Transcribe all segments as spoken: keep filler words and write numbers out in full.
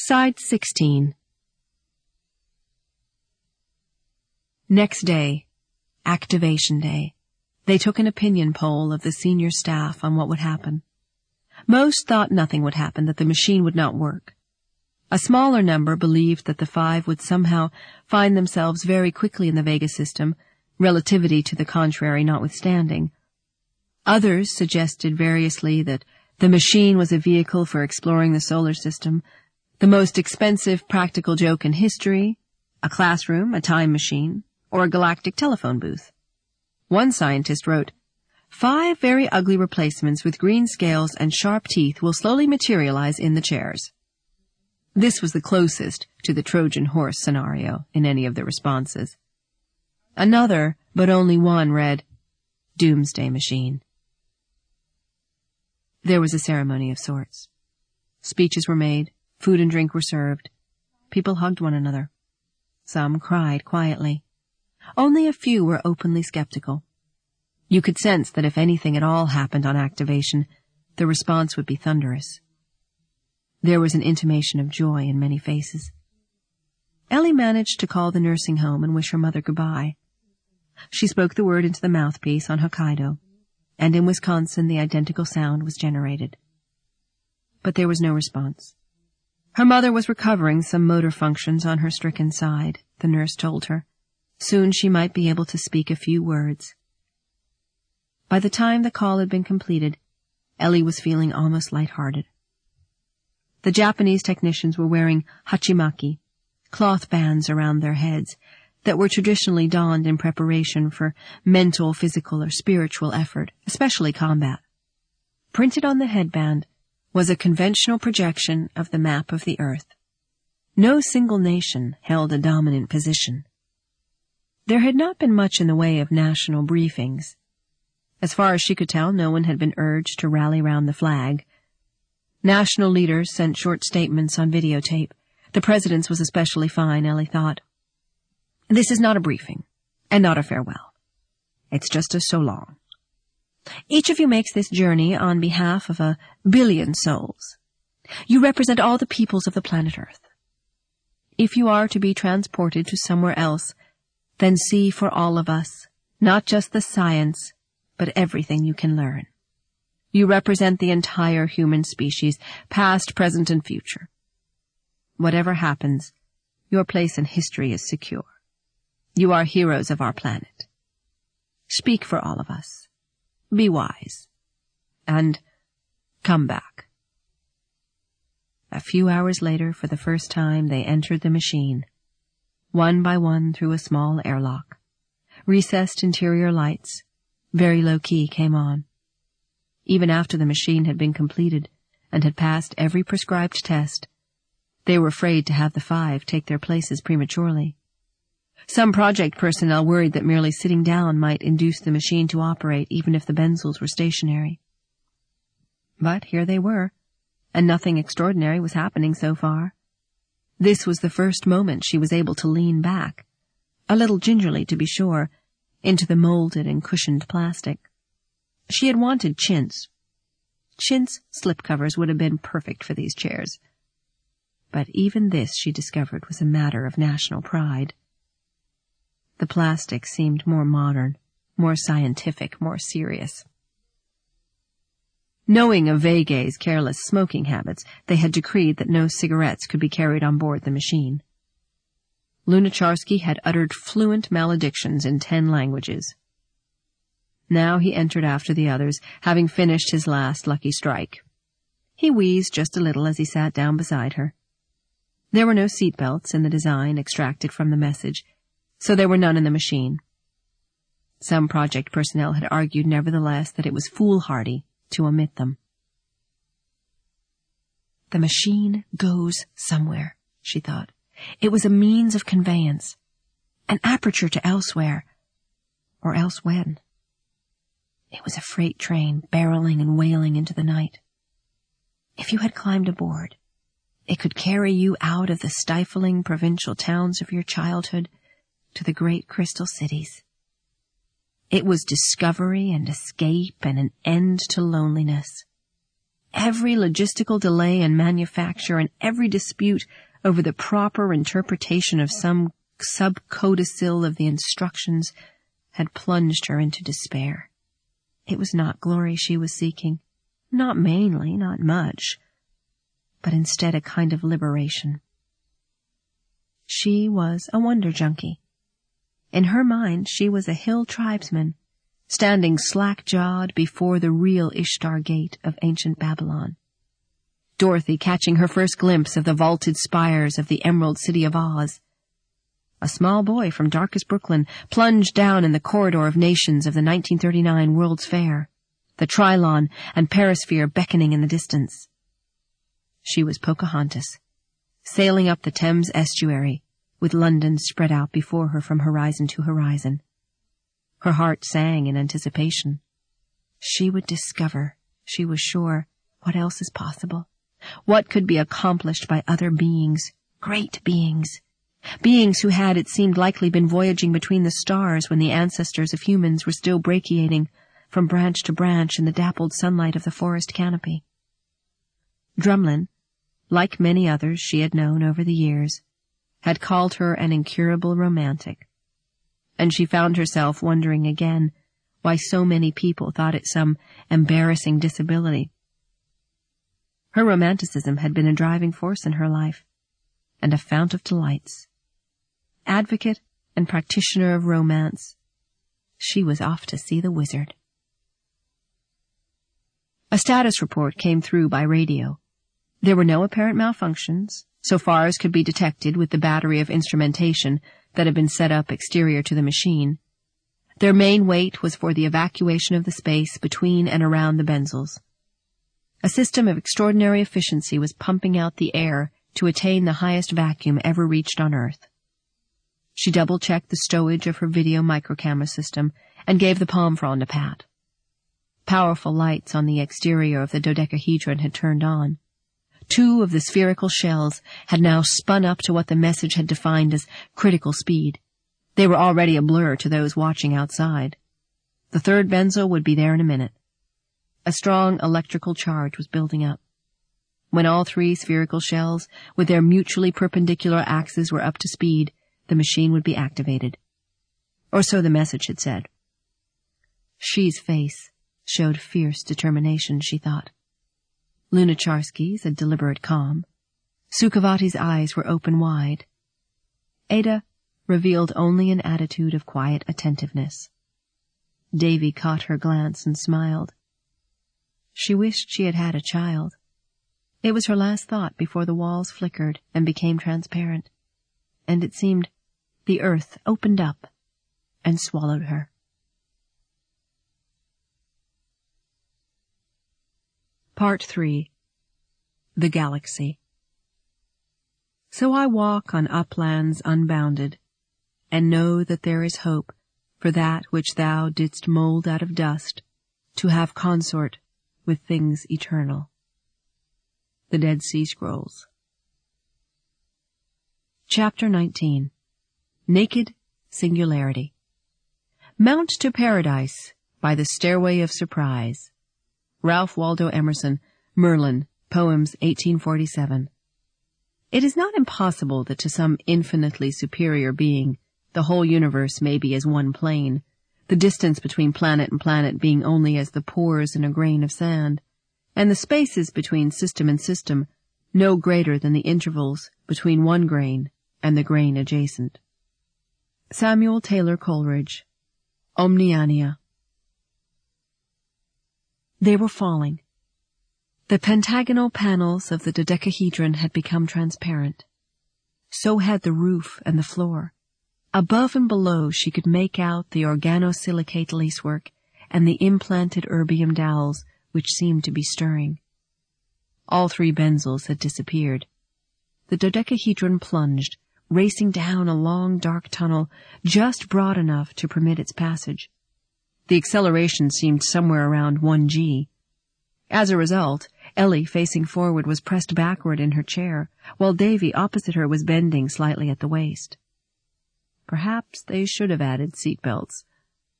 Side sixteen. Next day, Activation Day, they took an opinion poll of the senior staff on what would happen. Most thought nothing would happen, that the machine would not work. A smaller number believed that the five would somehow find themselves very quickly in the Vega system, relativity to the contrary notwithstanding. Others suggested variously that the machine was a vehicle for exploring the solar system, the most expensive practical joke in history, a classroom, a time machine, or a galactic telephone booth. One scientist wrote, "Five very ugly replacements with green scales and sharp teeth will slowly materialize in the chairs." This was the closest to the Trojan horse scenario in any of the responses. Another, but only one, read, "Doomsday Machine." There was a ceremony of sorts. Speeches were made, food and drink were served. People hugged one another. Some cried quietly. Only a few were openly skeptical. You could sense that if anything at all happened on activation, the response would be thunderous. There was an intimation of joy in many faces. Ellie managed to call the nursing home and wish her mother goodbye. She spoke the word into the mouthpiece on Hokkaido, and in Wisconsin the identical sound was generated. But there was no response. Her mother was recovering some motor functions on her stricken side, the nurse told her. Soon she might be able to speak a few words. By the time the call had been completed, Ellie was feeling almost lighthearted. The Japanese technicians were wearing hachimaki, cloth bands around their heads, that were traditionally donned in preparation for mental, physical, or spiritual effort, especially combat. Printed on the headband was a conventional projection of the map of the Earth. No single nation held a dominant position. There had not been much in the way of national briefings. As far as she could tell, no one had been urged to rally round the flag. National leaders sent short statements on videotape. The president's was especially fine, Ellie thought. This is not a briefing, and not a farewell. It's just a so long. Each of you makes this journey on behalf of a billion souls. You represent all the peoples of the planet Earth. If you are to be transported to somewhere else, then see for all of us, not just the science, but everything you can learn. You represent the entire human species, past, present, and future. Whatever happens, your place in history is secure. You are heroes of our planet. Speak for all of us. Be wise. And come back. A few hours later, for the first time, they entered the machine, one by one through a small airlock. Recessed interior lights, very low-key, came on. Even after the machine had been completed and had passed every prescribed test, they were afraid to have the five take their places prematurely. Some project personnel worried that merely sitting down might induce the machine to operate even if the benzels were stationary. But here they were, and nothing extraordinary was happening so far. This was the first moment she was able to lean back, a little gingerly to be sure, into the molded and cushioned plastic. She had wanted chintz. Chintz slipcovers would have been perfect for these chairs. But even this, she discovered, was a matter of national pride. The plastic seemed more modern, more scientific, more serious. Knowing of Vega's careless smoking habits, they had decreed that no cigarettes could be carried on board the machine. Lunacharsky had uttered fluent maledictions in ten languages. Now he entered after the others, having finished his last lucky strike. He wheezed just a little as he sat down beside her. There were no seat belts in the design extracted from the message, so there were none in the machine. Some project personnel had argued, nevertheless, that it was foolhardy to omit them. The machine goes somewhere, she thought. It was a means of conveyance, an aperture to elsewhere, or else when. It was a freight train barreling and wailing into the night. If you had climbed aboard, it could carry you out of the stifling provincial towns of your childhood to the great crystal cities. It was discovery and escape and an end to loneliness. every logistical delay in manufacture and every dispute over the proper interpretation of some subcodicil of the instructions had plunged her into despair. It was not glory she was seeking, not mainly, not much, but instead a kind of liberation. She was a wonder junkie. In her mind, she was a hill tribesman, standing slack-jawed before the real Ishtar Gate of ancient Babylon. Dorothy catching her first glimpse of the vaulted spires of the Emerald City of Oz. A small boy from darkest Brooklyn plunged down in the corridor of nations of the nineteen thirty-nine World's Fair, the Trilon and Perisphere beckoning in the distance. She was Pocahontas, sailing up the Thames estuary, with London spread out before her from horizon to horizon. Her heart sang in anticipation. She would discover, she was sure, what else is possible, what could be accomplished by other beings, great beings, beings who had, it seemed likely, been voyaging between the stars when the ancestors of humans were still brachiating from branch to branch in the dappled sunlight of the forest canopy. Drumlin, like many others she had known over the years, had called her an incurable romantic, and she found herself wondering again why so many people thought it some embarrassing disability. Her romanticism had been a driving force in her life, and a fount of delights. Advocate and practitioner of romance, she was off to see the wizard. A status report came through by radio. There were no apparent malfunctions, so far as could be detected with the battery of instrumentation that had been set up exterior to the machine. Their main weight was for the evacuation of the space between and around the benzels. A system of extraordinary efficiency was pumping out the air to attain the highest vacuum ever reached on Earth. She double-checked the stowage of her video microcamera system and gave the palm frond a pat. Powerful lights on the exterior of the dodecahedron had turned on. Two of the spherical shells had now spun up to what the message had defined as critical speed. They were already a blur to those watching outside. The third benzo would be there in a minute. A strong electrical charge was building up. When all three spherical shells, with their mutually perpendicular axes, were up to speed, the machine would be activated. Or so the message had said. She's face showed fierce determination, she thought. Lunacharsky's a deliberate calm. Sukhavati's eyes were open wide. Ada revealed only an attitude of quiet attentiveness. Davy caught her glance and smiled. She wished she had had a child. It was her last thought before the walls flickered and became transparent, and it seemed the earth opened up and swallowed her. Part three. The Galaxy. So I walk on uplands unbounded, and know that there is hope for that which thou didst mold out of dust, to have consort with things eternal. The Dead Sea Scrolls. Chapter nineteen. Naked Singularity. Mount to Paradise by the Stairway of Surprise. Ralph Waldo Emerson, Merlin, Poems, eighteen forty-seven. It is not impossible that to some infinitely superior being, the whole universe may be as one plane, the distance between planet and planet being only as the pores in a grain of sand, and the spaces between system and system no greater than the intervals between one grain and the grain adjacent. Samuel Taylor Coleridge, Omniania. They were falling. The pentagonal panels of the dodecahedron had become transparent. So had the roof and the floor. Above and below she could make out the organosilicate lacework and the implanted erbium dowels which seemed to be stirring. All three benzels had disappeared. The dodecahedron plunged, racing down a long dark tunnel just broad enough to permit its passage. The acceleration seemed somewhere around one G. As a result, Ellie, facing forward, was pressed backward in her chair, while Davy, opposite her, was bending slightly at the waist. Perhaps they should have added seat belts.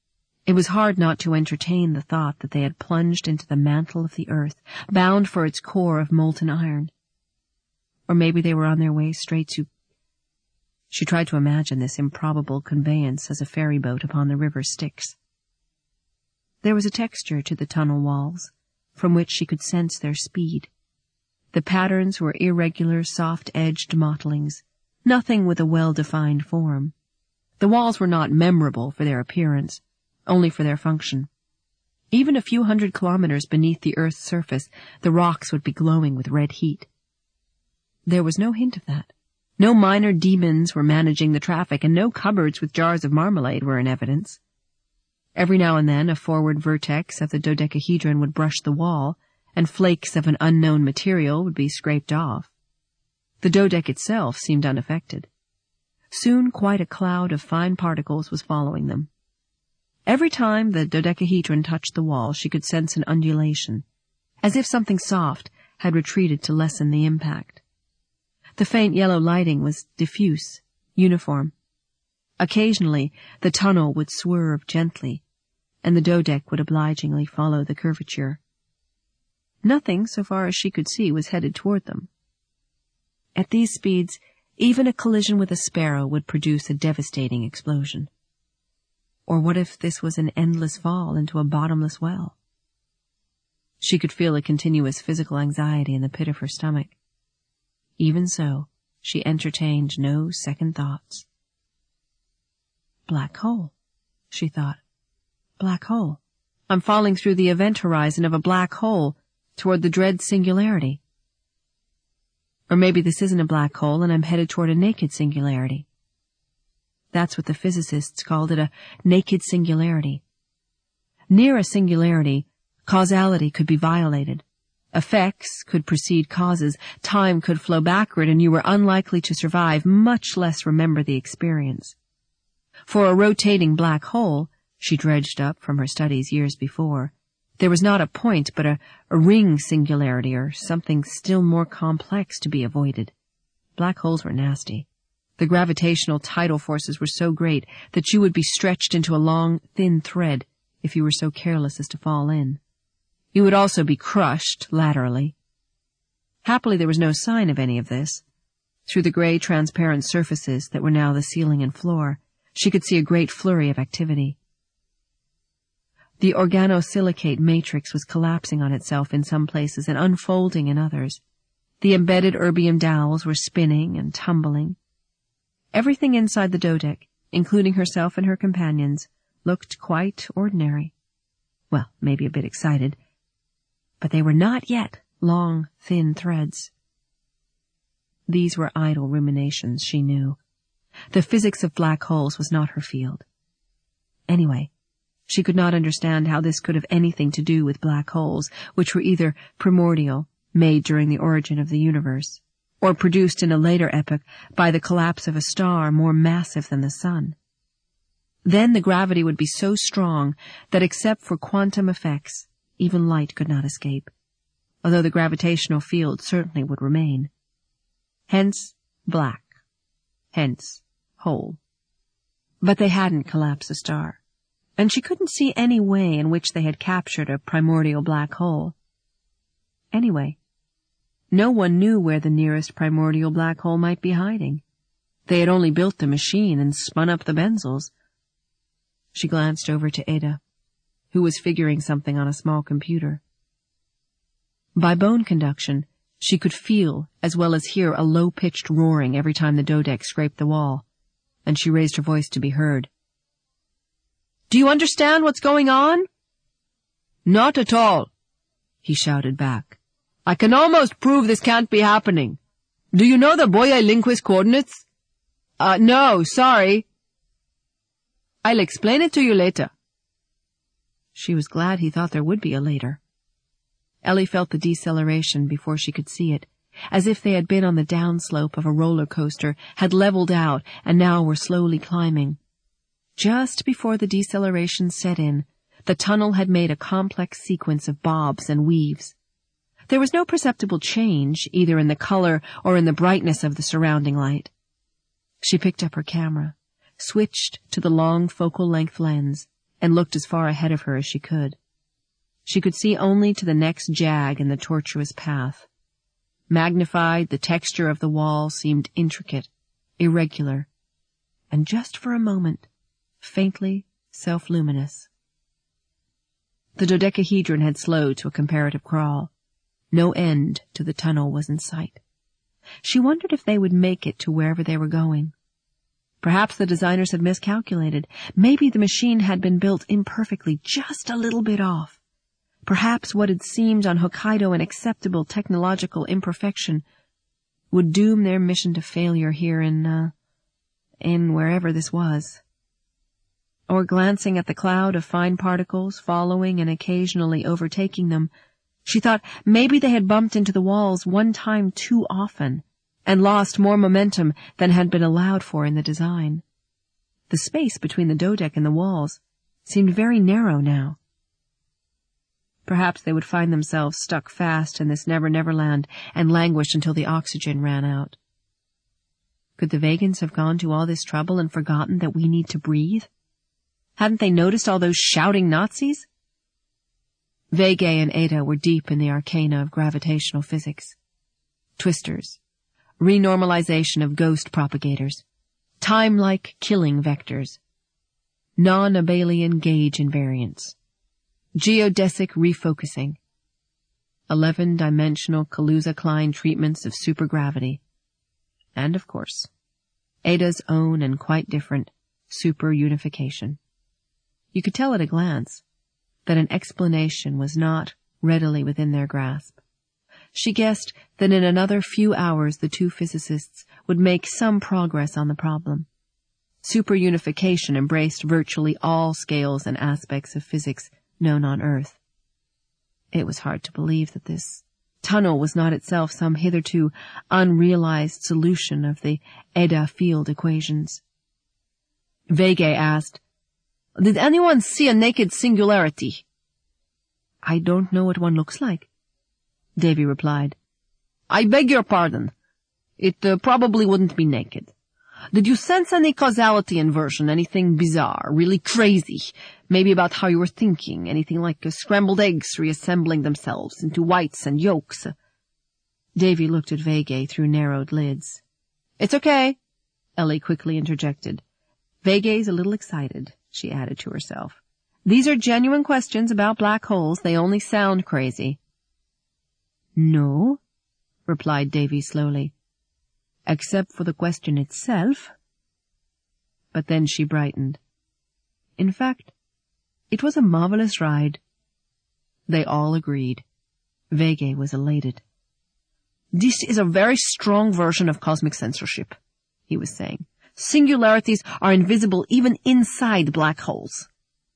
It was hard not to entertain the thought that they had plunged into the mantle of the earth, bound for its core of molten iron. Or maybe they were on their way straight to... She tried to imagine this improbable conveyance as a ferry boat upon the river Styx. There was a texture to the tunnel walls, from which she could sense their speed. The patterns were irregular, soft-edged mottlings, nothing with a well-defined form. The walls were not memorable for their appearance, only for their function. Even a few hundred kilometers beneath the Earth's surface, the rocks would be glowing with red heat. There was no hint of that. No minor demons were managing the traffic, and no cupboards with jars of marmalade were in evidence. Every now and then a forward vertex of the dodecahedron would brush the wall, and flakes of an unknown material would be scraped off. The dodeck itself seemed unaffected. Soon quite a cloud of fine particles was following them. Every time the dodecahedron touched the wall, she could sense an undulation, as if something soft had retreated to lessen the impact. The faint yellow lighting was diffuse, uniform. Occasionally, the tunnel would swerve gently, and the dodeck would obligingly follow the curvature. Nothing, so far as she could see, was headed toward them. At these speeds, even a collision with a sparrow would produce a devastating explosion. Or what if this was an endless fall into a bottomless well? She could feel a continuous physical anxiety in the pit of her stomach. Even so, she entertained no second thoughts. Black hole, she thought. Black hole. I'm falling through the event horizon of a black hole toward the dread singularity. Or maybe this isn't a black hole and I'm headed toward a naked singularity. That's what the physicists called it, a naked singularity. Near a singularity, causality could be violated. Effects could precede causes, time could flow backward, and you were unlikely to survive, much less remember the experience. For a rotating black hole, she dredged up from her studies years before, there was not a point but a, a ring singularity or something still more complex to be avoided. Black holes were nasty. The gravitational tidal forces were so great that you would be stretched into a long, thin thread if you were so careless as to fall in. You would also be crushed laterally. Happily, there was no sign of any of this. Through the gray, transparent surfaces that were now the ceiling and floor, she could see a great flurry of activity. The organosilicate matrix was collapsing on itself in some places and unfolding in others. The embedded erbium dowels were spinning and tumbling. Everything inside the dodeck, including herself and her companions, looked quite ordinary. Well, maybe a bit excited. But they were not yet long, thin threads. These were idle ruminations, she knew. The physics of black holes was not her field. Anyway, she could not understand how this could have anything to do with black holes, which were either primordial, made during the origin of the universe, or produced in a later epoch by the collapse of a star more massive than the sun. Then the gravity would be so strong that except for quantum effects, even light could not escape, although the gravitational field certainly would remain. Hence, black. Hence, hole. But they hadn't collapsed a star, and she couldn't see any way in which they had captured a primordial black hole. Anyway, no one knew where the nearest primordial black hole might be hiding. They had only built the machine and spun up the benzels. She glanced over to Ada, who was figuring something on a small computer. By bone conduction, she could feel as well as hear a low-pitched roaring every time the dodeck scraped the wall, and she raised her voice to be heard. "Do you understand what's going on?" "Not at all," he shouted back. "I can almost prove this can't be happening. Do you know the Boyer-Lindquist coordinates?" Uh, no, sorry. "I'll explain it to you later." She was glad he thought there would be a later. Ellie felt the deceleration before she could see it, as if they had been on the downslope of a roller coaster, had leveled out, and now were slowly climbing. Just before the deceleration set in, the tunnel had made a complex sequence of bobs and weaves. There was no perceptible change, either in the color or in the brightness of the surrounding light. She picked up her camera, switched to the long focal length lens, and looked as far ahead of her as she could. She could see only to the next jag in the tortuous path. Magnified, the texture of the wall seemed intricate, irregular, and just for a moment, faintly self-luminous. The dodecahedron had slowed to a comparative crawl. No end to the tunnel was in sight. She wondered if they would make it to wherever they were going. Perhaps the designers had miscalculated. Maybe the machine had been built imperfectly, just a little bit off. Perhaps what had seemed on Hokkaido an acceptable technological imperfection would doom their mission to failure here in, uh, in wherever this was. Or glancing at the cloud of fine particles following and occasionally overtaking them, she thought maybe they had bumped into the walls one time too often and lost more momentum than had been allowed for in the design. The space between the dodeck and the walls seemed very narrow now. Perhaps they would find themselves stuck fast in this Never-Never Land and languish until the oxygen ran out. Could the Vegans have gone to all this trouble and forgotten that we need to breathe? Hadn't they noticed all those shouting Nazis? Vegay and Ada were deep in the arcana of gravitational physics. Twisters, renormalization of ghost propagators, time-like killing vectors, non-abelian gauge invariants, geodesic refocusing, eleven-dimensional Kaluza-Klein treatments of supergravity, and, of course, Ada's own and quite different super-unification. You could tell at a glance that an explanation was not readily within their grasp. She guessed that in another few hours the two physicists would make some progress on the problem. Superunification embraced virtually all scales and aspects of physics known on Earth. It was hard to believe that this tunnel was not itself some hitherto unrealized solution of the Ada field equations. Vegay asked, "Did anyone see a naked singularity?" "I don't know what one looks like," Davy replied. "I beg your pardon. It uh, probably wouldn't be naked. Did you sense any causality inversion, anything bizarre, really crazy, maybe about how you were thinking, anything like uh, scrambled eggs reassembling themselves into whites and yolks?" Davy looked at Vegay through narrowed lids. "It's okay," Ellie quickly interjected. "Vegay's a little excited," she added to herself. "These are genuine questions about black holes. They only sound crazy." "No," replied Davy slowly, "except for the question itself." But then she brightened. In fact, it was a marvelous ride. They all agreed. Vegay was elated. "This is a very strong version of cosmic censorship," he was saying. "Singularities are invisible even inside black holes."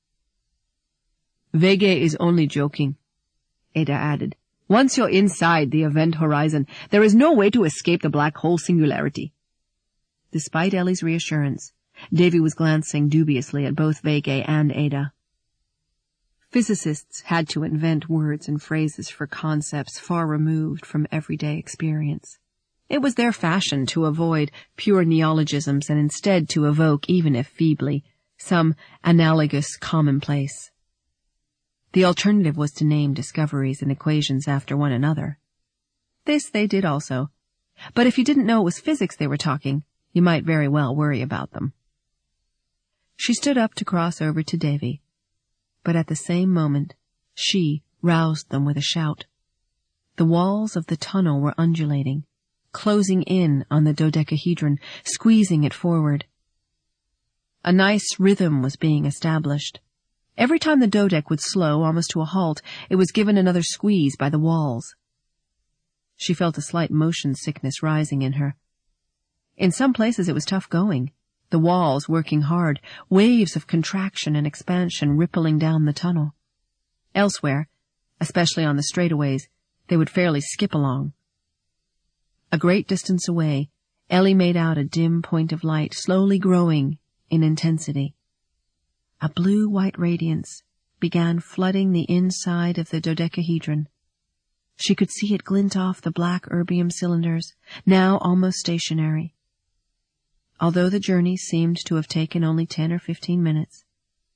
"Vegay is only joking," Ada added. "Once you're inside the event horizon, there is no way to escape the black hole singularity." Despite Ellie's reassurance, Davy was glancing dubiously at both Vegay and Ada. Physicists had to invent words and phrases for concepts far removed from everyday experience. It was their fashion to avoid pure neologisms and instead to evoke, even if feebly, some analogous commonplace. The alternative was to name discoveries and equations after one another. This they did also, but if you didn't know it was physics they were talking, you might very well worry about them. She stood up to cross over to Davy, but at the same moment she roused them with a shout. The walls of the tunnel were undulating, closing in on the dodecahedron, squeezing it forward. A nice rhythm was being established. Every time the dodeck would slow almost to a halt, it was given another squeeze by the walls. She felt a slight motion sickness rising in her. In some places it was tough going, the walls working hard, waves of contraction and expansion rippling down the tunnel. Elsewhere, especially on the straightaways, they would fairly skip along. A great distance away, Ellie made out a dim point of light, slowly growing in intensity. A blue-white radiance began flooding the inside of the dodecahedron. She could see it glint off the black erbium cylinders, now almost stationary. Although the journey seemed to have taken only ten or fifteen minutes,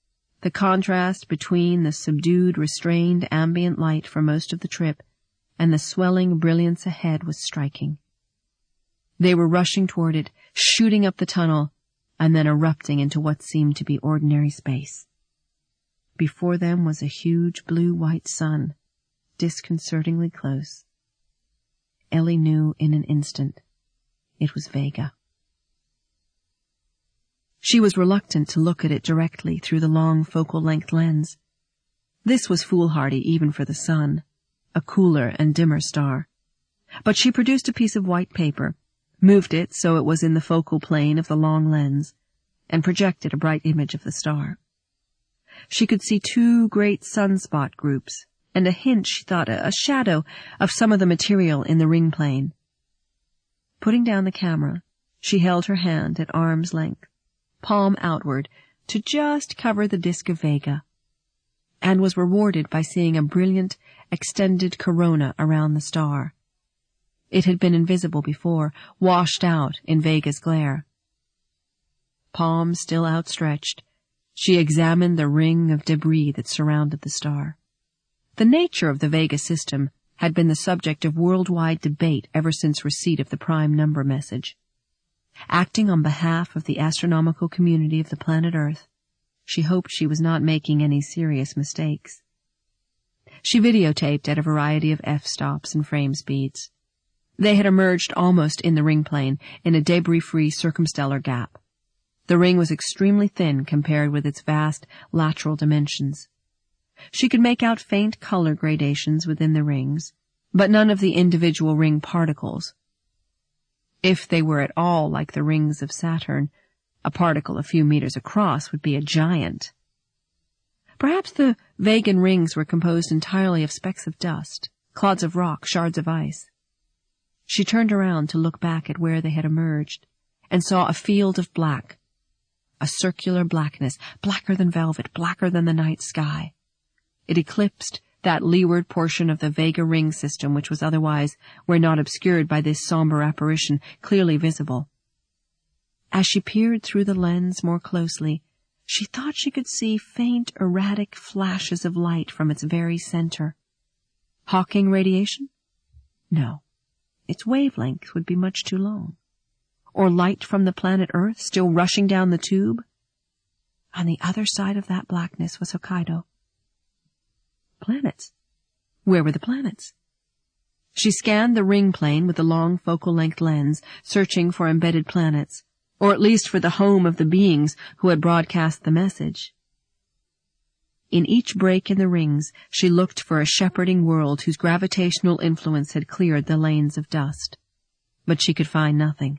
The contrast between the subdued, restrained ambient light for most of the trip and the swelling brilliance ahead was striking. They were rushing toward it, shooting up the tunnel, and then erupting into what seemed to be ordinary space. Before them was a huge blue-white sun, disconcertingly close. Ellie knew in an instant it was Vega. She was reluctant to look at it directly through the long focal-length lens. This was foolhardy even for the sun, a cooler and dimmer star. But she produced a piece of white paper, moved it so it was in the focal plane of the long lens, and projected a bright image of the star. She could see two great sunspot groups, and a hint, she thought, a shadow of some of the material in the ring plane. Putting down the camera, she held her hand at arm's length, palm outward, to just cover the disk of Vega, and was rewarded by seeing a brilliant, extended corona around the star. It had been invisible before, washed out in Vega's glare. Palm still outstretched, she examined the ring of debris that surrounded the star. The nature of the Vega system had been the subject of worldwide debate ever since receipt of the prime number message. Acting on behalf of the astronomical community of the planet Earth, she hoped she was not making any serious mistakes. She videotaped at a variety of f-stops and frame speeds. They had emerged almost in the ring plane in a debris-free circumstellar gap. The ring was extremely thin compared with its vast lateral dimensions. She could make out faint color gradations within the rings, but none of the individual ring particles. If they were at all like the rings of Saturn, a particle a few meters across would be a giant. Perhaps the Vegan rings were composed entirely of specks of dust, clods of rock, shards of ice. She turned around to look back at where they had emerged, and saw a field of black, a circular blackness, blacker than velvet, blacker than the night sky. It eclipsed that leeward portion of the Vega ring system which was otherwise, where not obscured by this somber apparition, clearly visible. As she peered through the lens more closely, she thought she could see faint, erratic flashes of light from its very center. Hawking radiation? No. Its wavelength would be much too long. Or light from the planet Earth still rushing down the tube? On the other side of that blackness was Hokkaido. Planets. Where were the planets? She scanned the ring plane with the long focal-length lens, searching for embedded planets, or at least for the home of the beings who had broadcast the message. In each break in the rings, she looked for a shepherding world whose gravitational influence had cleared the lanes of dust. But she could find nothing.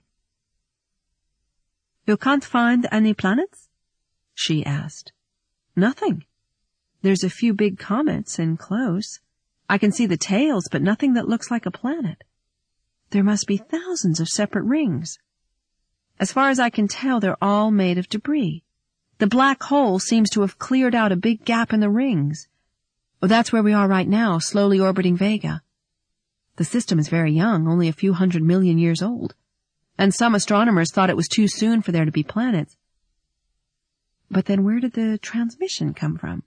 "You can't find any planets?" she asked. "Nothing. There's a few big comets and close. I can see the tails, but nothing that looks like a planet. There must be thousands of separate rings. As far as I can tell, they're all made of debris. The black hole seems to have cleared out a big gap in the rings. Well, that's where we are right now, slowly orbiting Vega. The system is very young, only a few hundred million years old, and some astronomers thought it was too soon for there to be planets. But then where did the transmission come from?"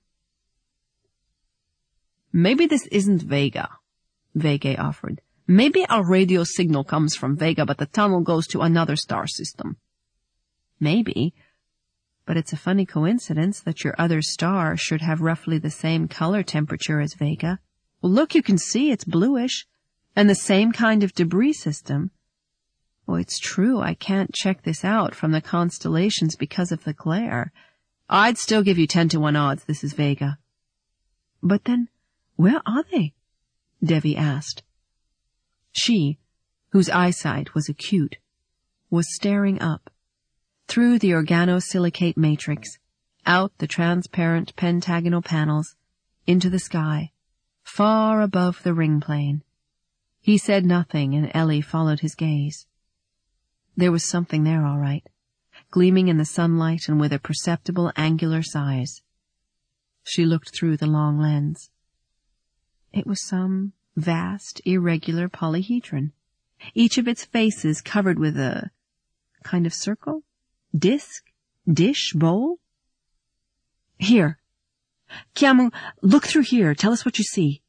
"Maybe this isn't Vega," Vega offered. "Maybe our radio signal comes from Vega, but the tunnel goes to another star system." "Maybe. But it's a funny coincidence that your other star should have roughly the same color temperature as Vega. Well, look, you can see it's bluish, and the same kind of debris system. Oh, it's true, I can't check this out from the constellations because of the glare. I'd still give you ten to one odds this is Vega." "But then, where are they?" Devi asked. She, whose eyesight was acute, was staring up, through the organosilicate matrix, out the transparent pentagonal panels, into the sky, far above the ring plane. He said nothing, and Ellie followed his gaze. There was something there, all right, gleaming in the sunlight and with a perceptible angular size. She looked through the long lens. It was some vast, irregular polyhedron, each of its faces covered with a kind of circle, disc, dish, bowl. "Here," Kiamu, look through here. Tell us what you see.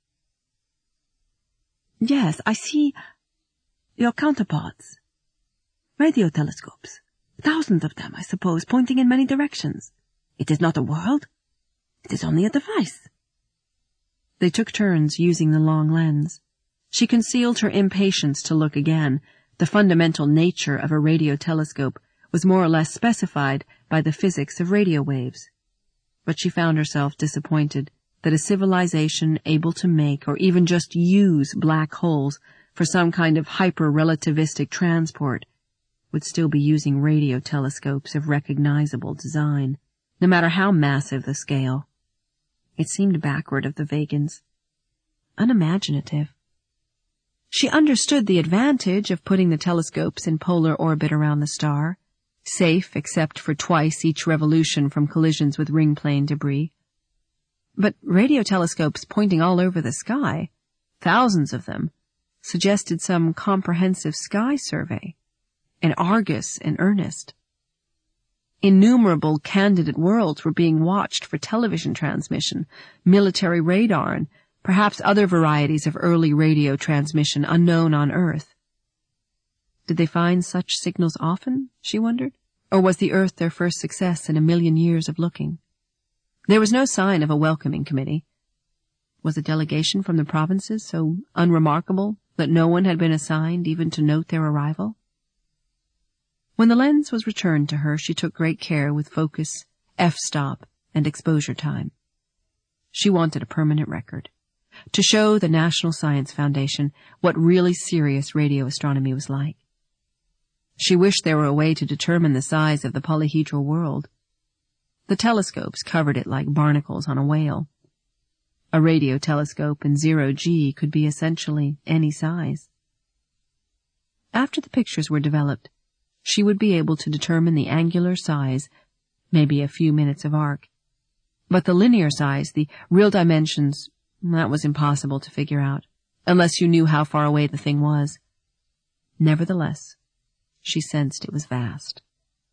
Yes, I see your counterparts. Radio telescopes. Thousands of them, I suppose, pointing in many directions. It is not a world. It is only a device. They took turns using the long lens. She concealed her impatience to look again. The fundamental nature of a radio telescope was more or less specified by the physics of radio waves. But she found herself disappointed that a civilization able to make or even just use black holes for some kind of hyper-relativistic transport would still be using radio telescopes of recognizable design, no matter how massive the scale. It seemed backward of the Vegans. Unimaginative. She understood the advantage of putting the telescopes in polar orbit around the star, safe except for twice each revolution from collisions with ring-plane debris. But radio telescopes pointing all over the sky, thousands of them, suggested some comprehensive sky survey, an Argus in earnest. Innumerable candidate worlds were being watched for television transmission, military radar, and perhaps other varieties of early radio transmission unknown on Earth. Did they find such signals often, she wondered? Or was the Earth their first success in a million years of looking? There was no sign of a welcoming committee. Was a delegation from the provinces so unremarkable that no one had been assigned even to note their arrival? When the lens was returned to her, she took great care with focus, f-stop, and exposure time. She wanted a permanent record, to show the National Science Foundation what really serious radio astronomy was like. She wished there were a way to determine the size of the polyhedral world. The telescopes covered it like barnacles on a whale. A radio telescope in zero G could be essentially any size. After the pictures were developed, she would be able to determine the angular size, maybe a few minutes of arc. But the linear size, the real dimensions, that was impossible to figure out, unless you knew how far away the thing was. Nevertheless, she sensed it was vast.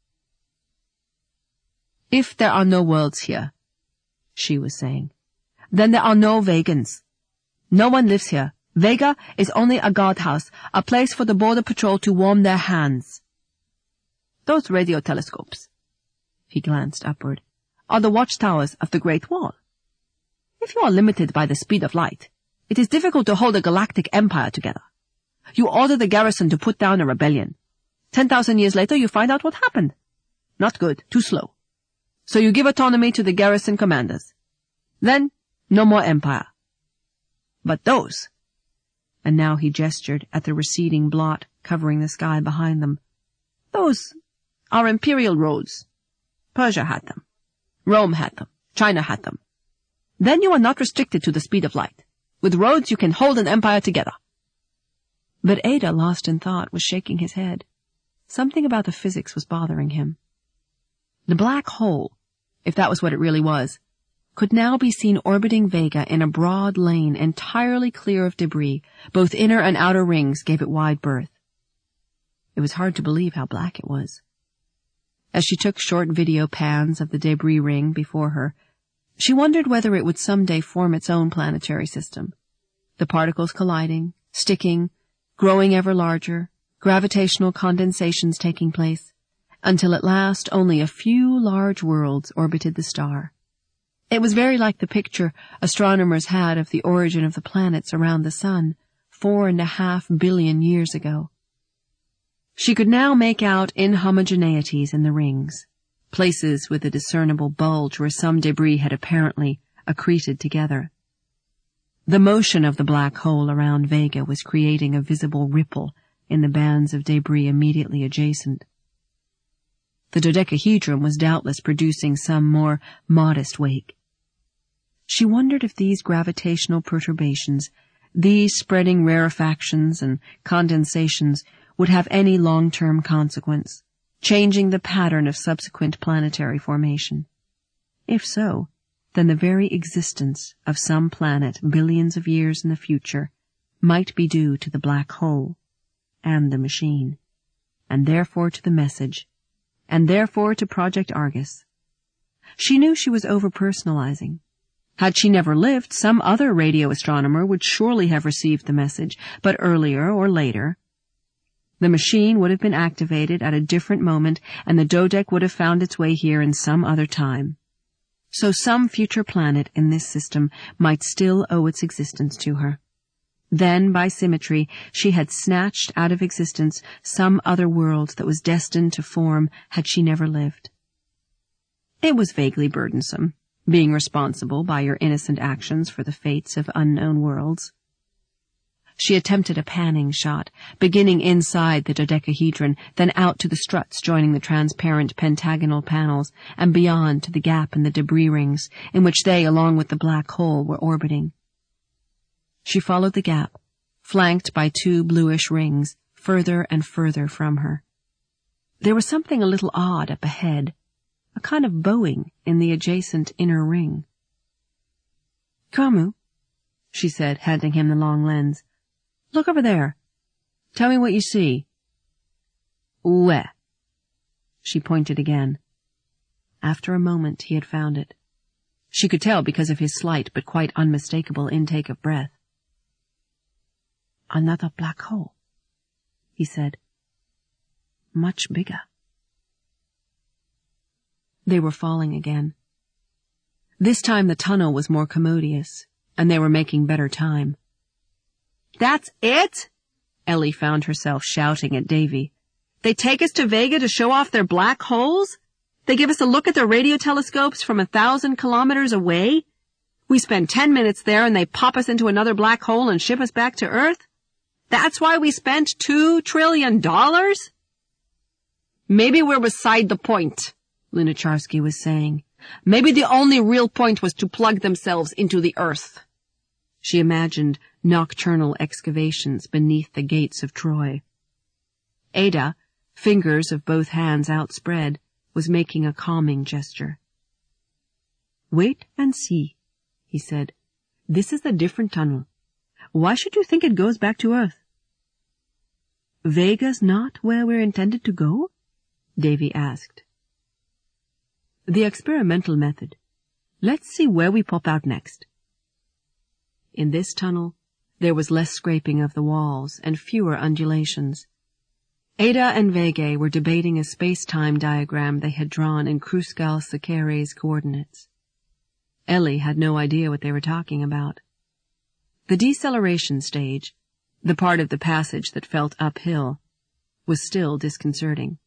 If there are no worlds here, she was saying, then there are no Vegans. No one lives here. Vega is only a guardhouse, a place for the border patrol to warm their hands. Those radio telescopes, he glanced upward, are the watchtowers of the Great Wall. If you are limited by the speed of light, it is difficult to hold a galactic empire together. You order the garrison to put down a rebellion. Ten thousand years later, you find out what happened. Not good, too slow. So you give autonomy to the garrison commanders. Then, no more empire. But those, and now he gestured at the receding blot covering the sky behind them, those are imperial roads. Persia had them. Rome had them. China had them. Then you are not restricted to the speed of light. With roads you can hold an empire together. But Ada, lost in thought, was shaking his head. Something about the physics was bothering him. The black hole, if that was what it really was, could now be seen orbiting Vega in a broad lane entirely clear of debris. Both inner and outer rings gave it wide berth. It was hard to believe how black it was. As she took short video pans of the debris ring before her, she wondered whether it would someday form its own planetary system. The particles colliding, sticking, growing ever larger, gravitational condensations taking place, until at last only a few large worlds orbited the star. It was very like the picture astronomers had of the origin of the planets around the sun four and a half billion years ago. She could now make out inhomogeneities in the rings, places with a discernible bulge where some debris had apparently accreted together. The motion of the black hole around Vega was creating a visible ripple in the bands of debris immediately adjacent. The dodecahedron was doubtless producing some more modest wake. She wondered if these gravitational perturbations, these spreading rarefactions and condensations, would have any long-term consequence, changing the pattern of subsequent planetary formation. If so, then the very existence of some planet billions of years in the future might be due to the black hole and the machine, and therefore to the message, and therefore to Project Argus. She knew she was over-personalizing, Had she never lived, some other radio astronomer would surely have received the message, but earlier or later. The machine would have been activated at a different moment, and the Dodec would have found its way here in some other time. So some future planet in this system might still owe its existence to her. Then, by symmetry, she had snatched out of existence some other world that was destined to form had she never lived. It was vaguely burdensome, being responsible by your innocent actions for the fates of unknown worlds. She attempted a panning shot, beginning inside the dodecahedron, then out to the struts joining the transparent pentagonal panels, and beyond to the gap in the debris rings, in which they, along with the black hole, were orbiting. She followed the gap, flanked by two bluish rings, further and further from her. There was something a little odd up ahead, a kind of bowing in the adjacent inner ring. "Kamu," she said, handing him the long lens. "Look over there. Tell me what you see." "Where?" She pointed again. After a moment he had found it. She could tell because of his slight but quite unmistakable intake of breath. "Another black hole," he said. "Much bigger." They were falling again. This time the tunnel was more commodious, and they were making better time. "That's it?" Ellie found herself shouting at Davy. "They take us to Vega to show off their black holes? They give us a look at their radio telescopes from a thousand kilometers away? We spend ten minutes there and they pop us into another black hole and ship us back to Earth? That's why we spent two trillion dollars? Maybe we're beside the point," Lunacharsky was saying. "Maybe the only real point was to plug themselves into the Earth." She imagined nocturnal excavations beneath the gates of Troy. Ada, fingers of both hands outspread, was making a calming gesture. "Wait and see," he said. "This is a different tunnel. Why should you think it goes back to Earth?" "Vega's not where we're intended to go?" Davy asked. "The experimental method. Let's see where we pop out next." In this tunnel, there was less scraping of the walls and fewer undulations. Ada and Vega were debating a space-time diagram they had drawn in Kruskal-Sakare's coordinates. Ellie had no idea what they were talking about. The deceleration stage, the part of the passage that felt uphill, was still disconcerting.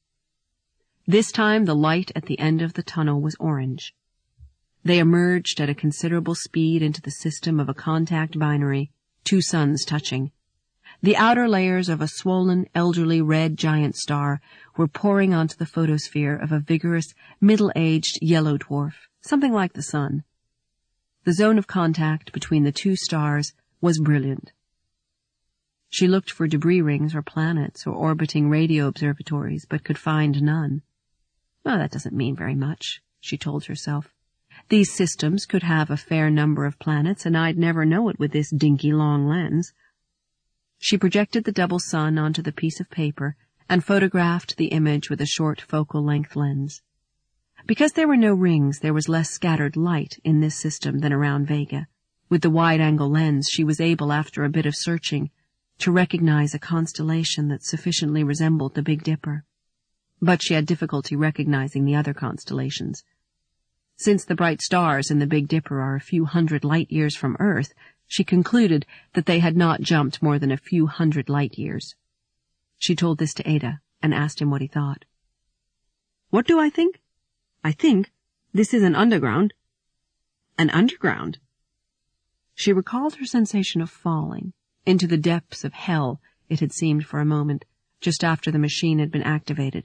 This time the light at the end of the tunnel was orange. They emerged at a considerable speed into the system of a contact binary, two suns touching. The outer layers of a swollen, elderly red giant star were pouring onto the photosphere of a vigorous, middle-aged yellow dwarf, something like the sun. The zone of contact between the two stars was brilliant. She looked for debris rings or planets or orbiting radio observatories, but could find none. "Oh, that doesn't mean very much," she told herself. "These systems could have a fair number of planets, and I'd never know it with this dinky long lens." She projected the double sun onto the piece of paper and photographed the image with a short focal-length lens. Because there were no rings, there was less scattered light in this system than around Vega. With the wide-angle lens, she was able, after a bit of searching, to recognize a constellation that sufficiently resembled the Big Dipper. But she had difficulty recognizing the other constellations. Since the bright stars in the Big Dipper are a few hundred light-years from Earth, she concluded that they had not jumped more than a few hundred light-years. She told this to Ada and asked him what he thought. "What do I think? I think this is an underground." "An underground?" She recalled her sensation of falling into the depths of hell, it had seemed for a moment, just after the machine had been activated.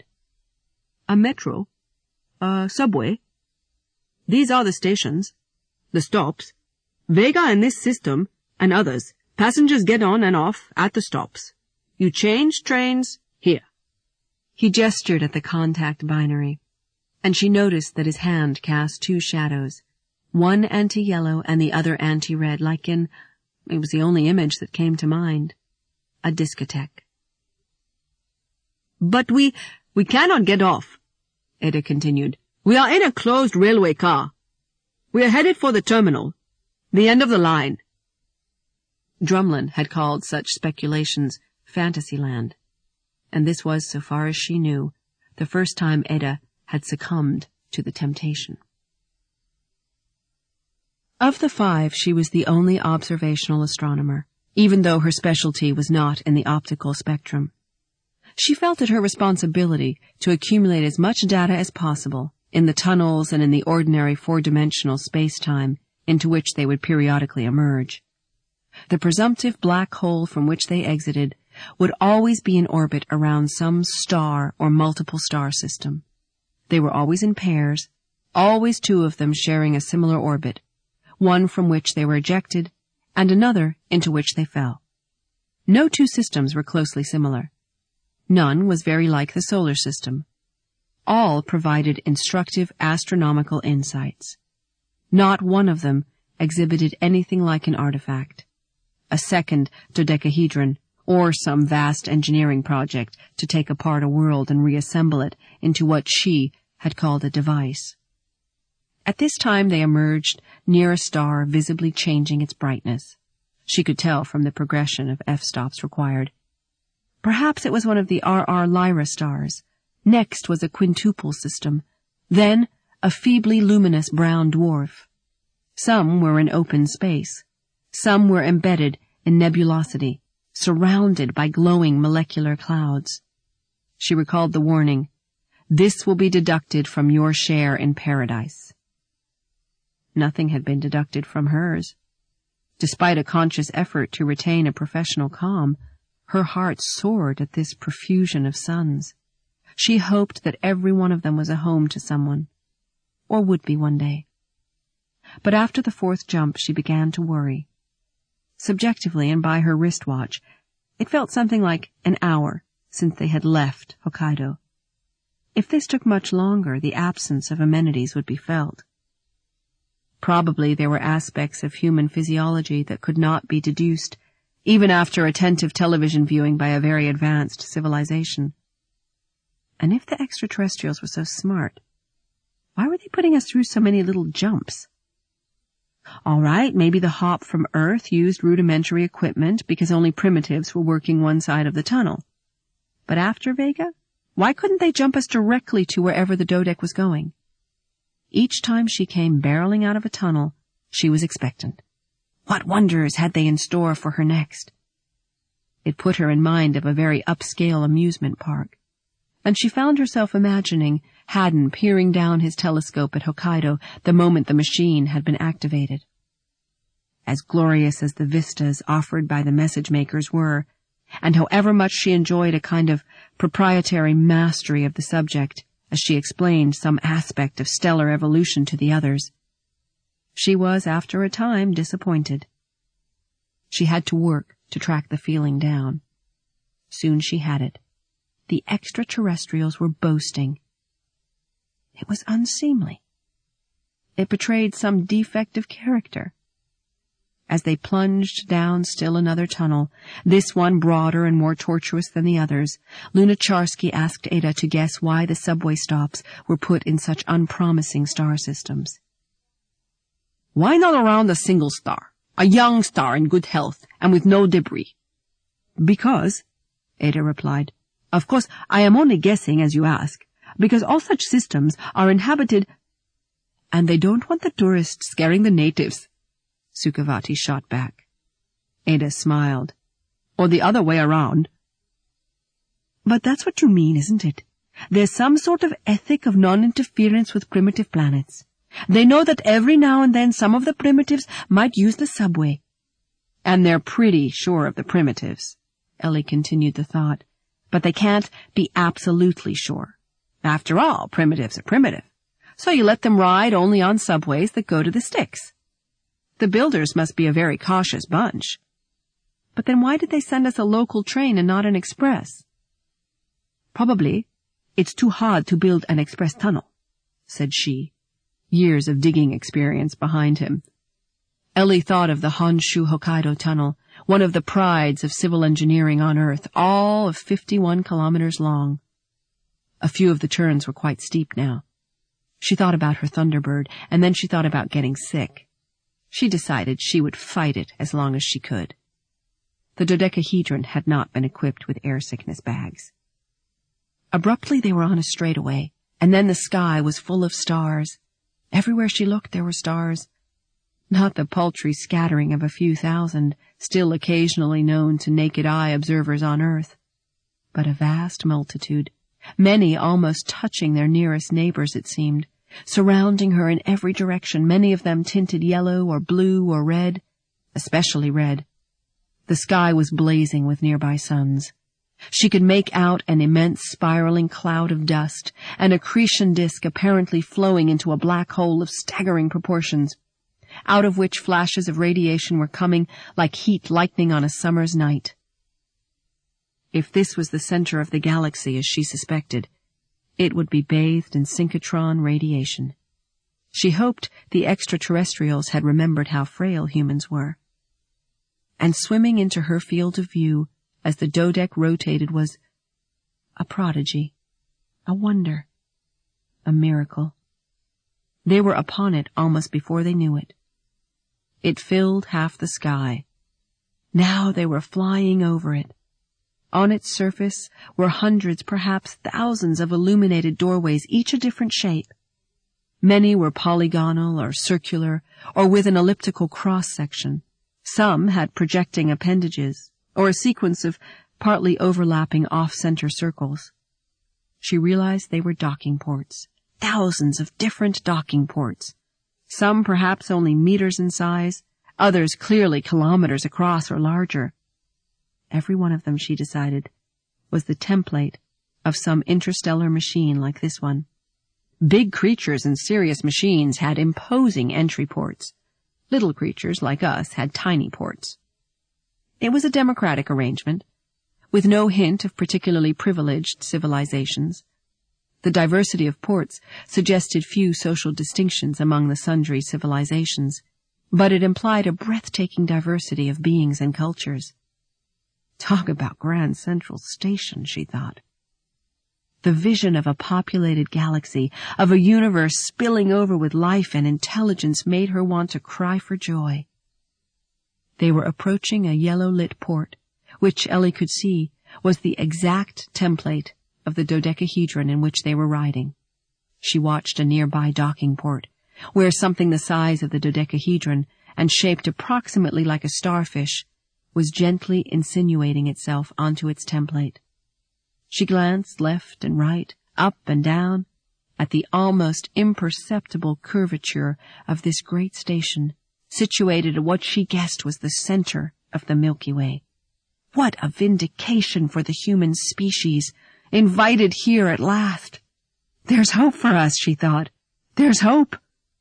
"A metro? A subway? These are the stations, the stops. Vega and this system, and others, passengers get on and off at the stops. You change trains here." He gestured at the contact binary, and she noticed that his hand cast two shadows, one anti-yellow and the other anti-red, like in, it was the only image that came to mind, a discotheque. "But we, we cannot get off," Ada continued. "We are in a closed railway car. We are headed for the terminal. The end of the line. Drumlin had called such speculations Fantasyland, and this was, so far as she knew, the first time Ada had succumbed to the temptation. Of the five, she was the only observational astronomer, even though her specialty was not in the optical spectrum. She felt it her responsibility to accumulate as much data as possible in the tunnels and in the ordinary four-dimensional space-time into which they would periodically emerge. The presumptive black hole from which they exited would always be in orbit around some star or multiple star system. They were always in pairs, always two of them sharing a similar orbit, one from which they were ejected and another into which they fell. No two systems were closely similar. None was very like the solar system. All provided instructive astronomical insights. Not one of them exhibited anything like an artifact, a second dodecahedron, or some vast engineering project to take apart a world and reassemble it into what she had called a device. At this time they emerged near a star visibly changing its brightness. She could tell from the progression of f-stops required. Perhaps it was one of the R R Lyra stars. Next was a quintuple system. Then a feebly luminous brown dwarf. Some were in open space. Some were embedded in nebulosity, surrounded by glowing molecular clouds. She recalled the warning, "This will be deducted from your share in paradise." Nothing had been deducted from hers. Despite a conscious effort to retain a professional calm, her heart soared at this profusion of suns. She hoped that every one of them was a home to someone, or would be one day. But after the fourth jump, she began to worry. Subjectively, and by her wristwatch, it felt something like an hour since they had left Hokkaido. If this took much longer, the absence of amenities would be felt. Probably there were aspects of human physiology that could not be deduced, even after attentive television viewing by a very advanced civilization. And if the extraterrestrials were so smart, why were they putting us through so many little jumps? All right, maybe the hop from Earth used rudimentary equipment because only primitives were working one side of the tunnel. But after Vega, why couldn't they jump us directly to wherever the Dodec was going? Each time she came barreling out of a tunnel, she was expectant. What wonders had they in store for her next? It put her in mind of a very upscale amusement park, and she found herself imagining Haddon peering down his telescope at Hokkaido the moment the machine had been activated. As glorious as the vistas offered by the message makers were, and however much she enjoyed a kind of proprietary mastery of the subject as she explained some aspect of stellar evolution to the others, she was, after a time, disappointed. She had to work to track the feeling down. Soon she had it. The extraterrestrials were boasting. It was unseemly. It betrayed some defect of character. As they plunged down still another tunnel, this one broader and more tortuous than the others, Lunacharsky asked Ada to guess why the subway stops were put in such unpromising star systems. Why not around a single star, a young star in good health and with no debris? Because, Ada replied, of course I am only guessing as you ask, because all such systems are inhabited, and they don't want the tourists scaring the natives, Sukhavati shot back. Ada smiled. Or the other way around. But that's what you mean, isn't it? There's some sort of ethic of non-interference with primitive planets. They know that every now and then some of the primitives might use the subway. And they're pretty sure of the primitives, Ellie continued the thought, but they can't be absolutely sure. After all, primitives are primitive. So you let them ride only on subways that go to the sticks. The builders must be a very cautious bunch. But then why did they send us a local train and not an express? Probably it's too hard to build an express tunnel, said she, years of digging experience behind him. Ellie thought of the Honshu-Hokkaido Tunnel, one of the prides of civil engineering on Earth, all of fifty-one kilometers long. A few of the turns were quite steep now. She thought about her Thunderbird, and then she thought about getting sick. She decided she would fight it as long as she could. The dodecahedron had not been equipped with air sickness bags. Abruptly they were on a straightaway, and then the sky was full of stars. Everywhere she looked there were stars. Not the paltry scattering of a few thousand, still occasionally known to naked eye observers on Earth, but a vast multitude, many almost touching their nearest neighbors, it seemed, surrounding her in every direction, many of them tinted yellow or blue or red, especially red. The sky was blazing with nearby suns. She could make out an immense spiraling cloud of dust, an accretion disk apparently flowing into a black hole of staggering proportions, out of which flashes of radiation were coming like heat lightning on a summer's night. If this was the center of the galaxy, as she suspected, it would be bathed in synchrotron radiation. She hoped the extraterrestrials had remembered how frail humans were. And swimming into her field of view as the dodeck rotated was a prodigy, a wonder, a miracle. They were upon it almost before they knew it. It filled half the sky. Now they were flying over it. On its surface were hundreds, perhaps thousands of illuminated doorways, each a different shape. Many were polygonal or circular, or with an elliptical cross-section. Some had projecting appendages, or a sequence of partly overlapping off-center circles. She realized they were docking ports, thousands of different docking ports, some perhaps only meters in size, others clearly kilometers across or larger. Every one of them, she decided, was the template of some interstellar machine like this one. Big creatures and serious machines had imposing entry ports. Little creatures like us had tiny ports. It was a democratic arrangement, with no hint of particularly privileged civilizations. The diversity of ports suggested few social distinctions among the sundry civilizations, but it implied a breathtaking diversity of beings and cultures. Talk about Grand Central Station, she thought. The vision of a populated galaxy, of a universe spilling over with life and intelligence, made her want to cry for joy. They were approaching a yellow-lit port, which Ellie could see was the exact template of the dodecahedron in which they were riding. She watched a nearby docking port, where something the size of the dodecahedron and shaped approximately like a starfish was gently insinuating itself onto its template. She glanced left and right, up and down, at the almost imperceptible curvature of this great station, situated at what she guessed was the center of the Milky Way. What a vindication for the human species, invited here at last. There's hope for us, she thought. There's hope.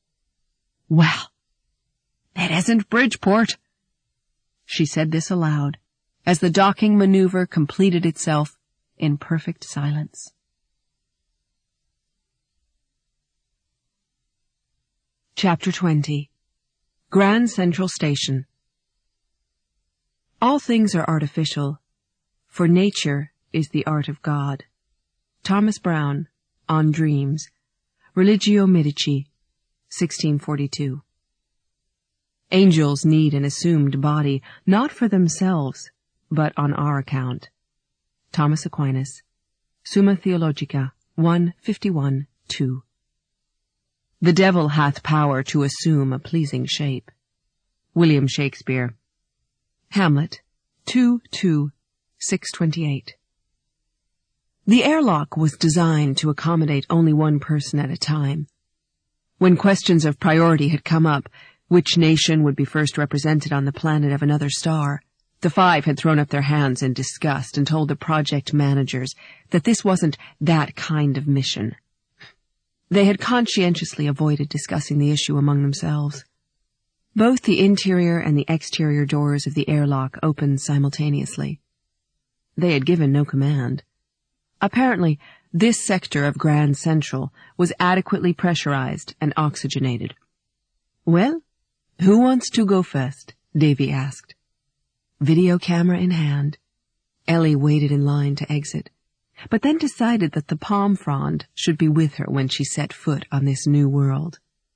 Well, it isn't Bridgeport. She said this aloud, as the docking maneuver completed itself in perfect silence. Chapter twenty. Grand Central Station. All things are artificial, for nature is the art of God. Thomas Brown, On Dreams, Religio Medici, sixteen forty-two. Angels need an assumed body, not for themselves, but on our account. Thomas Aquinas, Summa Theologica, one fifty-one two. The devil hath power to assume a pleasing shape. William Shakespeare. Hamlet, two two, six twenty-eight. The airlock was designed to accommodate only one person at a time. When questions of priority had come up, which nation would be first represented on the planet of another star, the five had thrown up their hands in disgust and told the project managers that this wasn't that kind of mission. They had conscientiously avoided discussing the issue among themselves. Both the interior and the exterior doors of the airlock opened simultaneously. They had given no command. Apparently, this sector of Grand Central was adequately pressurized and oxygenated. Well, who wants to go first? Davy asked. Video camera in hand, Ellie waited in line to exit, but then decided that the palm frond should be with her when she set foot on this new world.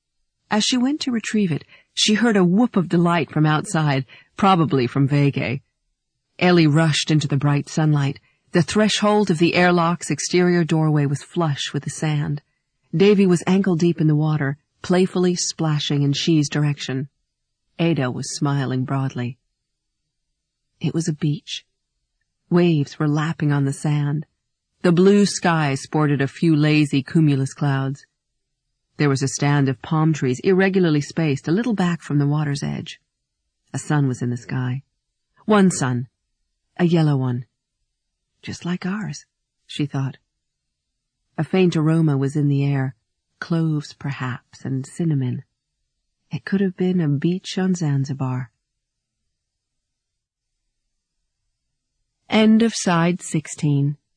As she went to retrieve it, she heard a whoop of delight from outside, probably from Vegay. Ellie rushed into the bright sunlight. The threshold of the airlock's exterior doorway was flush with the sand. Davy was ankle-deep in the water, playfully splashing in She's direction. Ada was smiling broadly. It was a beach. Waves were lapping on the sand. The blue sky sported a few lazy cumulus clouds. There was a stand of palm trees, irregularly spaced, a little back from the water's edge. A sun was in the sky. One sun. A yellow one. Just like ours, she thought. A faint aroma was in the air, cloves perhaps, and cinnamon. It could have been a beach on Zanzibar. End of side sixteen.